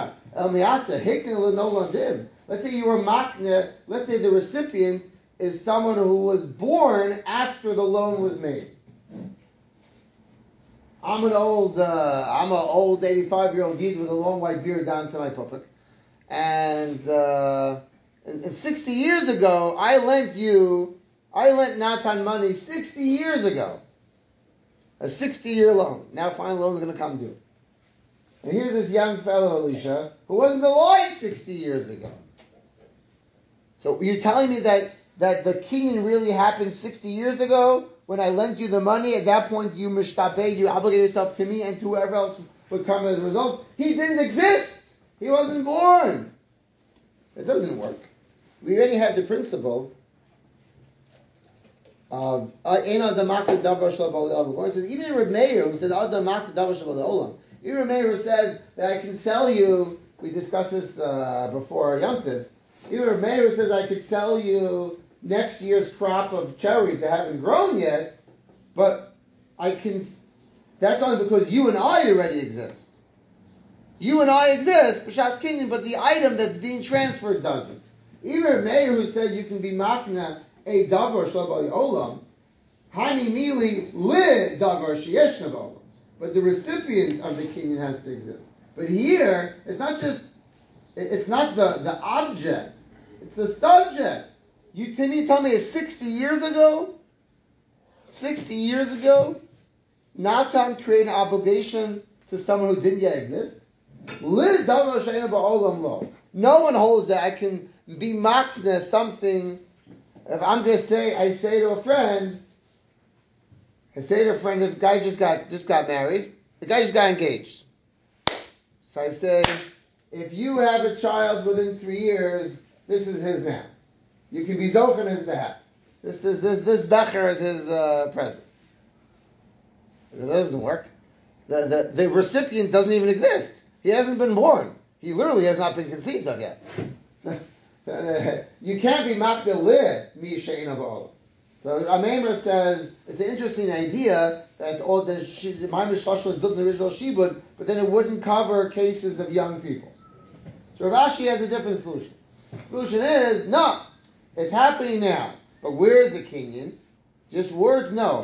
A: say you were makna, let's say the recipient is someone who was born after the loan was made. I'm an old, uh, I'm an old eighty-five-year-old yid with a long white beard down to my puppet. And, uh, and, and sixty years ago, I lent you, I lent Natan money sixty years ago. A sixty-year loan. Now finally the loan's going to come due. And here's this young fellow, Elisha, who wasn't alive sixty years ago. So you're telling me that, that the kinyan really happened sixty years ago? When I lent you the money, at that point you mishtabeh, you obligate yourself to me and to whoever else would come as a result. He didn't exist. He wasn't born. It doesn't work. We already had the principle of Eina Damakta Davar Shel Ba'al Olam. It says even in Reb Meir, who says Ad Damakta Davar Shel Ba'al Olam. Even Reb Meir says that I can sell you. We discussed this uh, before Yom Tov. Even Reb Meir says I could sell you next year's crop of cherries that haven't grown yet, but I can. That's only because you and I already exist. You and I exist, b'shas kinyan, but the item that's being transferred doesn't. Even Reb Meir, who says you can be makna a davar shel ba'al olam, hani mili li davar sheyeshna ba'olam. But the recipient of the kinyan has to exist. But here, it's not just, it's not the, the object, it's the subject. You tell me, tell me, sixty years ago, sixty years ago, Natan created an obligation to someone who didn't yet exist. Li davar she'eino ba'olam lo. No one holds that I can be makna something. If I'm just say, I say to a friend, I say to a friend, if the guy just got just got married, the guy just got engaged. So I say, if you have a child within three years, this is his now. You can be zoch on his behalf. This is this this becher is his uh, present. It doesn't work. The, the the recipient doesn't even exist. He hasn't been born. He literally has not been conceived of yet. You can't be makbil lid mi she'eino ba'olam. So Amemra says it's an interesting idea that all the Maimer Shloshel is built in the original Shibud, but then it wouldn't cover cases of young people. So Rav Ashi has a different solution. The solution is no, it's happening now. But where is the kinyan? Just words, no.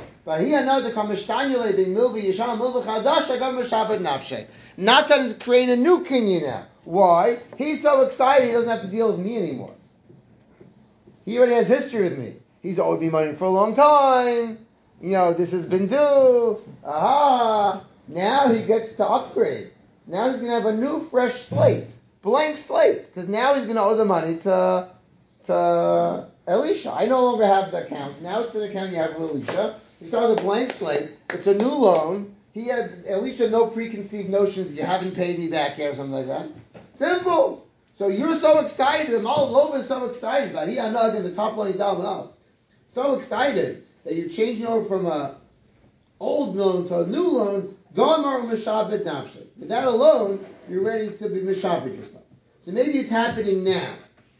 A: Natan is creating a new kinyan now. Why? He's so excited he doesn't have to deal with me anymore. He already has history with me. He's owed me money for a long time. You know, this has been due. Aha! Now he gets to upgrade. Now he's going to have a new fresh slate. Blank slate. Because now he's going to owe the money to, to Elisha. I no longer have the account. Now it's an account you have with Elisha. You start with a blank slate. It's a new loan. He had, Elisha, no preconceived notions. You haven't paid me back yet or something like that. Simple. So you're so excited. The Malaloba is so excited. But he anag in the top line down. So excited that you're changing over from a old loan to a new loan. Gomar Mishabed Nafshe. With that alone, you're ready to be Mishabed yourself. So maybe it's happening now.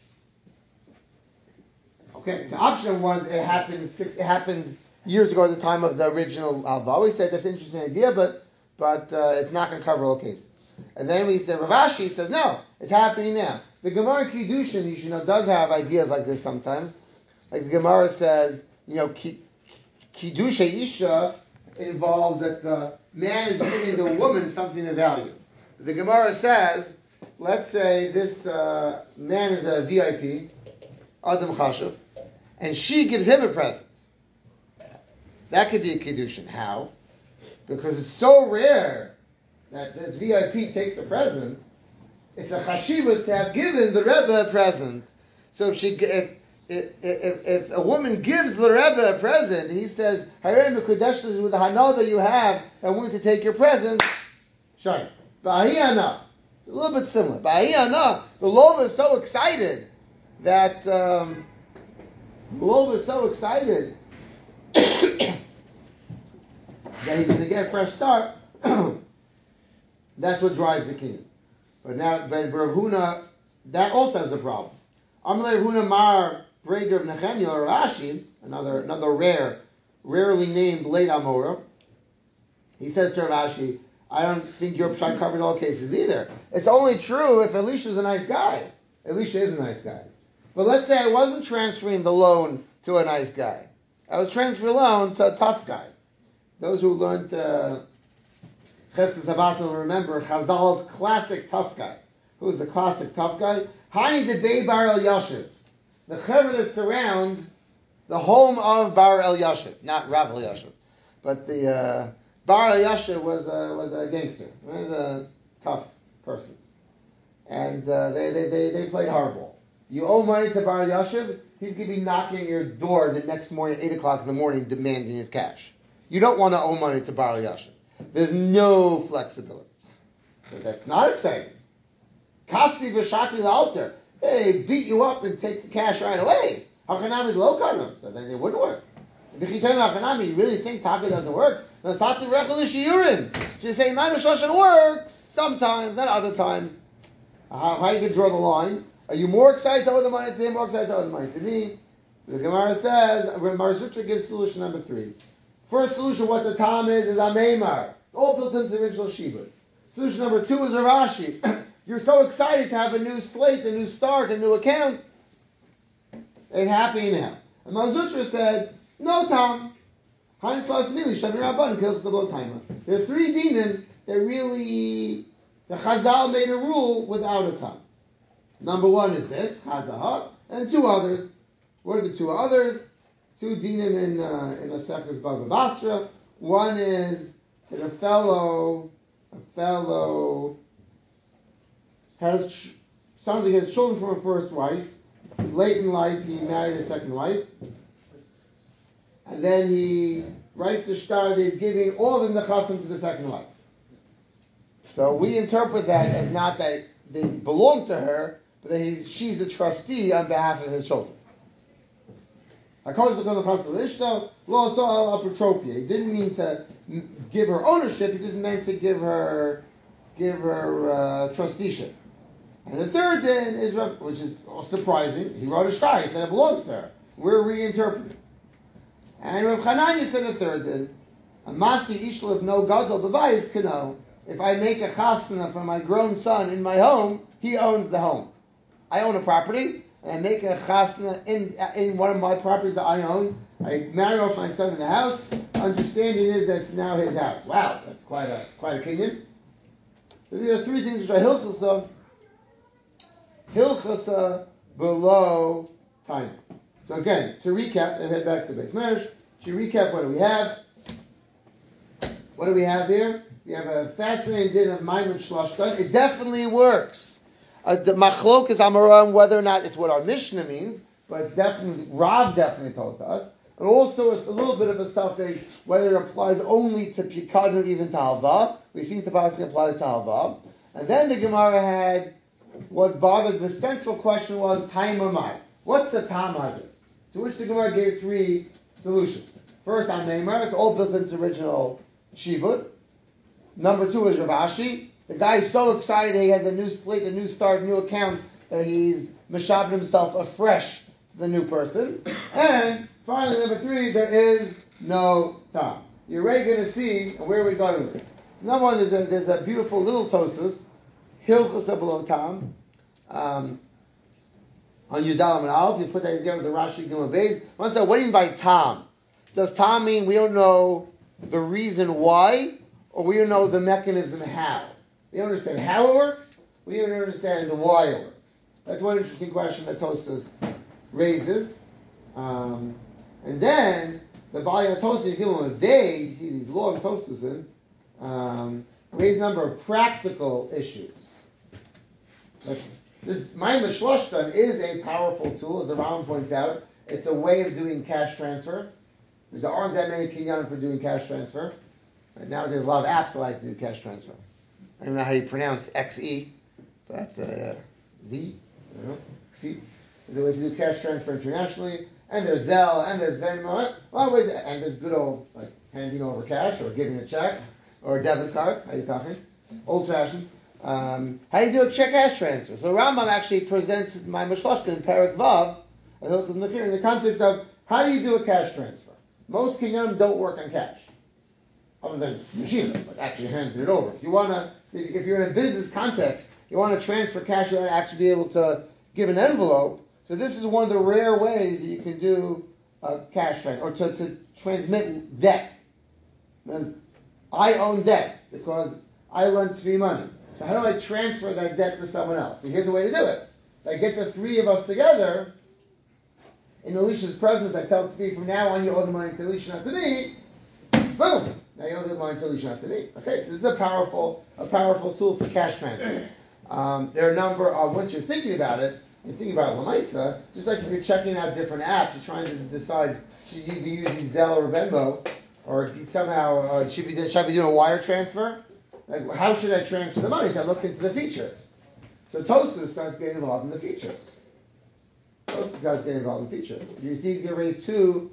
A: Okay, so option one, it happened six. It happened years ago at the time of the original Alva. We said that's an interesting idea, but but uh, it's not going to cover all cases. And then we said Rav Ashi says no, it's happening now. The Gemara Kiddushin, you should know, does have ideas like this sometimes. Like the Gemara says, you know, Kiddush Isha involves that the man is giving the woman something of value. The Gemara says, let's say this uh, man is a V I P, Adam Chashuv, and she gives him a present. That could be a Kiddushin. How? Because it's so rare that this V I P takes a present. It's a chashivah to have given the Rebbe a present. So if she, if if, if, if a woman gives the Rebbe a present, he says, "Harei mekudesh with the hana that you have, I'm willing to take your present." Shine. Ba'ahiyana. It's a little bit similar. Ba'ahiyana. The Lova is so excited that um, the Lova is so excited that he's going to get a fresh start. That's what drives the king. But now, but Rav Huna, that also has a problem. Amalei Rav Huna Mar Breder of Nehemiah or Rashi, another another rare, rarely named late Amora. He says to Rav Ashi, I don't think your pshat covers all cases either. It's only true if Elisha is a nice guy. Elisha is a nice guy. But let's say I wasn't transferring the loan to a nice guy. I was transferring the loan to a tough guy. Those who learned uh, Chesed Sabbath will remember Chazal's classic tough guy. Who is the classic tough guy? Hani de Bei Bar El Yashiv. The chaver that surround the home of Bar El Yashiv. Not Rav El Yashiv. But the uh, Bar El Yashiv was a, was a gangster. He was a tough person. And uh, they, they, they, they played hardball. You owe money to Bar El Yashiv, he's going to be knocking at your door the next morning at eight o'clock in the morning demanding his cash. You don't want to owe money to Bar El Yashiv. There's no flexibility. So that's not exciting. Kafsi v'shati l'alter. They beat you up and take the cash right away. Hachanami l'okanam. So then it wouldn't work. You really think Taka doesn't work? Just saying nine Shoshan works sometimes, not other times. How, how you can draw the line? Are you more excited to owe the money to him, more excited to owe the money to me? So the Gemara says, Mar Zutra gives solution number three. First solution, what the Tam is, is Ameimar. All built into the original Shibud. Solution number two is Rav Ashi. You're so excited to have a new slate, a new start, a new account. It's happy now. And Mar Zutra said, no Tam. Hani plus Mili, Shani Rabban, kills the blow timer. There are three dinim that really, the Chazal made a rule without a Tam. Number one is this, Chazah, and two others. What are the two others? Two dinim in uh, in Maseches Bava Basra. One is that a fellow, a fellow has ch- something has children from a first wife. Late in life, he married a second wife, and then he writes the shtar that he's giving all of the nechasim to the second wife. So we interpret that as not that they belong to her, but that he's, she's a trustee on behalf of his children. He didn't mean to give her ownership; he just meant to give her, give her uh, trusteeship. And the third din is, which is surprising, he wrote a shtar. He said it belongs to her. We're reinterpreting. And Rav Chananya said a third din, a masi ishla of no gadol b'bayis kano. If I make a chasna for my grown son in my home, he owns the home. I own a property, and I make a chasna in in one of my properties that I own. I marry off my son in the house. Understanding is that it's now his house. Wow, that's quite a quite a kinyan. So these are three things which are hilchasa, hilchasa below time. So again, to recap, and head back to the base marriage. To recap, what do we have? What do we have here? We have a fascinating din of Maimon Shlashtan. It definitely works. Uh, the machlok is amaram whether or not it's what our Mishnah means, but it's definitely Rav definitely told us. And also it's a little bit of a suffix whether it applies only to pikad or even to halva. We seem to possibly applies to halva. And then the Gemara had what bothered. The central question was time or mai. What's the tam hadr? To which the Gemara gave three solutions. First, on Neymar, it's all built into original Shibud. Number two is Rav Ashi. The guy's so excited he has a new slate, a new start, a new account, that he's meshabed himself afresh to the new person. And finally, number three, there is no tam. You're already going to see where we're going with this. So number one, there's a, there's a beautiful little tosus, Hilchos below tam. Um, On Yudalam and Aleph, you put that together with the Rashi Gimel Beis. One said, what do you mean by tam? Does tam mean we don't know the reason why, or we don't know the mechanism how? We don't understand how it works, we don't understand why it works. That's one interesting question that Tosas raises. Um, and then, the Bali Tosas Gimel Beis, you see these long Tosas in, um, raise a number of practical issues. That's, This Maimon Shloshtan is a powerful tool, as the Rambam points out. It's a way of doing cash transfer. There aren't that many kinyanim for doing cash transfer. Right now there's a lot of apps that like to do cash transfer. I don't know how you pronounce X E, but that's a uh, Z. I don't know. X E. There's a way to do cash transfer internationally. And there's Zelle, and there's Venmo, a lot of ways. And there's good old like handing over cash, or giving a check, or a debit card. How you talking? Old fashioned. Um, how do you do a check cash transfer? So Rambam actually presents my Mishloshkin in Parak Vav, in the context of how do you do a cash transfer? Most kinyanim don't work on cash, other than machine, but actually handing it over. If you want to, if you're in a business context, you want to transfer cash, you want to actually be able to give an envelope. So this is one of the rare ways that you can do a cash transfer, or to, to transmit debt. There's, I own debt because I lent Tzvi money. So how do I transfer that debt to someone else? So here's a way to do it. I get the three of us together. In Elisha's presence, I tell Tzvi, from now on you owe the money to Elisha, not to me. Boom! Now you owe the money to Elisha, not to me. Okay, so this is a powerful, a powerful tool for cash transfer. Um, there are a number of, once you're thinking about it, you're thinking about Lamaisa, just like if you're checking out different apps, you're trying to decide, should you be using Zelle or Venmo, or somehow, uh, should, be, should I be doing a wire transfer? Like, how should I transfer the money? So I look into the features. So Tosfos starts getting involved in the features. Tosfos starts getting involved in the features. You see he's going to raise two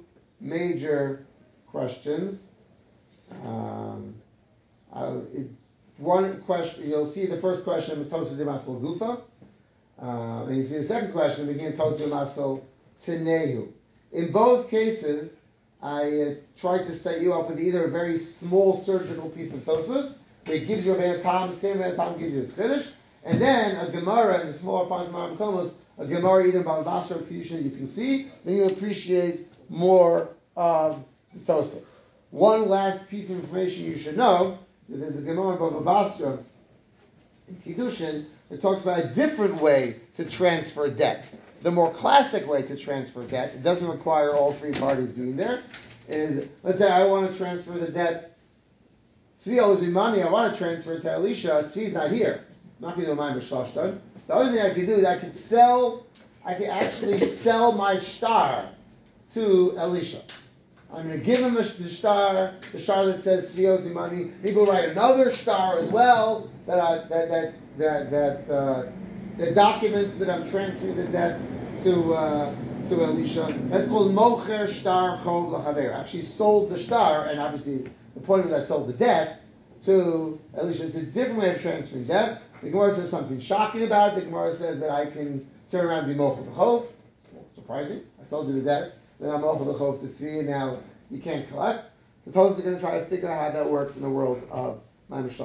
A: major questions. Um, uh, it, one question, you'll see the first question, Tosa de Masal Gufa, uh, and you see the second question, begin Tosa de Masal Tenehu. In both cases, I uh, tried to set you up with either a very small surgical piece of Tosfos, that gives you a Bein Tam, the same Bein Tam gives you a Chiddush, and then a Gemara in the smaller font of Makomos, a Gemara either Bava Basra or Kedusha you can see, then you appreciate more of the Tosfos. One last piece of information you should know, that there's a Gemara in Bava Basra in Kiddushin that talks about a different way to transfer debt. The more classic way to transfer debt, it doesn't require all three parties being there, is, let's say I want to transfer the debt. Tzvi owes me money, I want to transfer it to Elisha, Tzvi's not here. I'm not going to do my Mishashtan. The only thing I could do is I could sell, I could actually sell my star to Elisha. I'm going to give him a, the star, the star that says Tzvi owes me money. He will write another star as well that I, that that that that uh, the documents that I'm transferring the debt to uh, to Elisha. That's called Mocher Star Chov L'Chaver. I actually sold the star, and obviously the point was I sold the debt to Elisha. It's a different way of transferring debt. The Gemara says something shocking about it. The Gemara says that I can turn around and be Mocher L'Chov. Well, surprising. I sold you the debt. Then I'm Mocher L'Chov to Tzvi, and now you can't collect. The Tosfos are going to try to figure out how that works in the world of Ma'amar